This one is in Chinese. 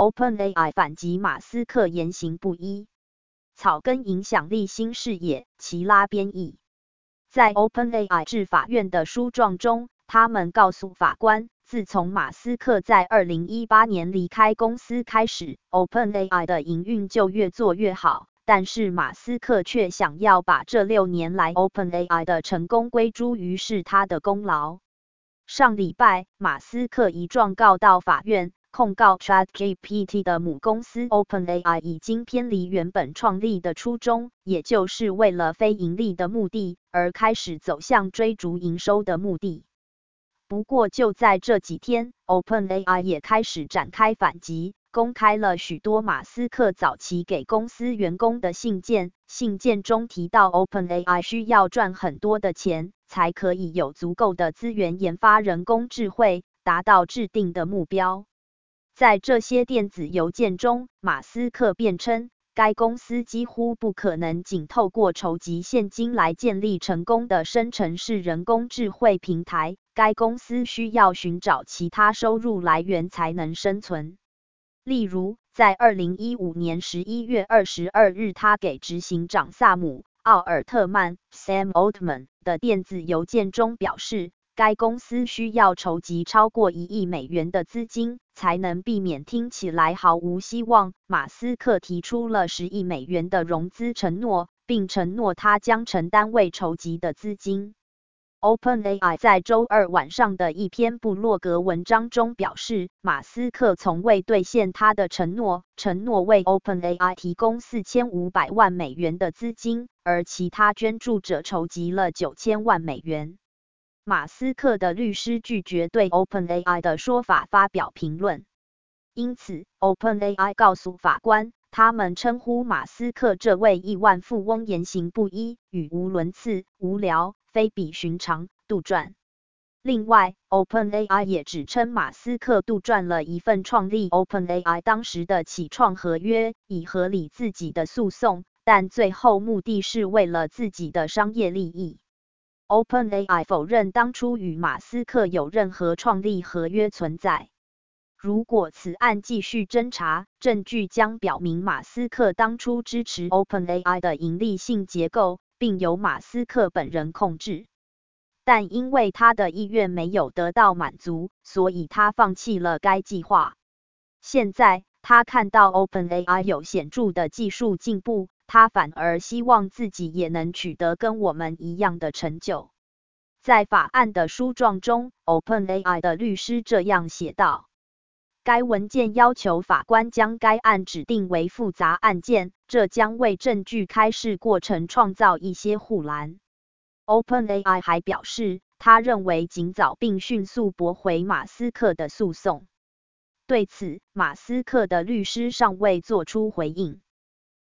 OpenAI 反击马斯克言行不一，草根影响力新视野，齐拉编译。在 OpenAI 至法院的书状中，他们告诉法官，自从马斯克在2018年离开公司开始 ，OpenAI 的营运就越做越好，但是马斯克却想要把这6年来 OpenAI 的成功归诸于是他的功劳。上礼拜，马斯克一状告到法院，控告 ChatGPT 的母公司 OpenAI 已经偏离原本创立的初衷，也就是为了非盈利的目的，而开始走向追逐营收的目的。不过就在这几天 ，OpenAI 也开始展开反击，公开了许多马斯克早期给公司员工的信件，信件中提到 OpenAI 需要赚很多的钱，才可以有足够的资源研发人工智慧，达到制定的目标。在这些电子邮件中，马斯克辩称，该公司几乎不可能仅透过筹集现金来建立成功的生成式人工智慧平台，该公司需要寻找其他收入来源才能生存。例如，在2015年11月22日，他给执行长萨姆·奥尔特曼 （Sam Altman） 的电子邮件中表示，该公司需要筹集超过1亿美元的资金，才能避免听起来毫无希望。马斯克提出了10亿美元的融资承诺，并承诺他将承担未筹集的资金。OpenAI 在周二晚上的一篇部落格文章中表示，马斯克从未兑现他的承诺为 OpenAI 提供4500万美元的资金，而其他捐助者筹集了9000万美元。马斯克的律师拒绝对 OpenAI 的说法发表评论，因此 OpenAI 告诉法官，他们称呼马斯克这位亿万富翁言行不一、语无伦次、无聊、非比寻常、杜撰。另外 ，OpenAI 也指称马斯克杜撰了一份创立 OpenAI 当时的起创合约，以合理自己的诉讼，但最后目的是为了自己的商业利益。OpenAI 否认当初与马斯克有任何创立合约存在。如果此案继续侦查，证据将表明马斯克当初支持 OpenAI 的盈利性结构，并由马斯克本人控制。但因为他的意愿没有得到满足，所以他放弃了该计划。现在，他看到 OpenAI 有显著的技术进步，他反而希望自己也能取得跟我们一样的成就。在法案的书状中 ，OpenAI 的律师这样写道。该文件要求法官将该案指定为复杂案件，这将为证据开示过程创造一些护栏。OpenAI 还表示，他认为尽早并迅速驳回马斯克的诉讼。对此，马斯克的律师尚未作出回应。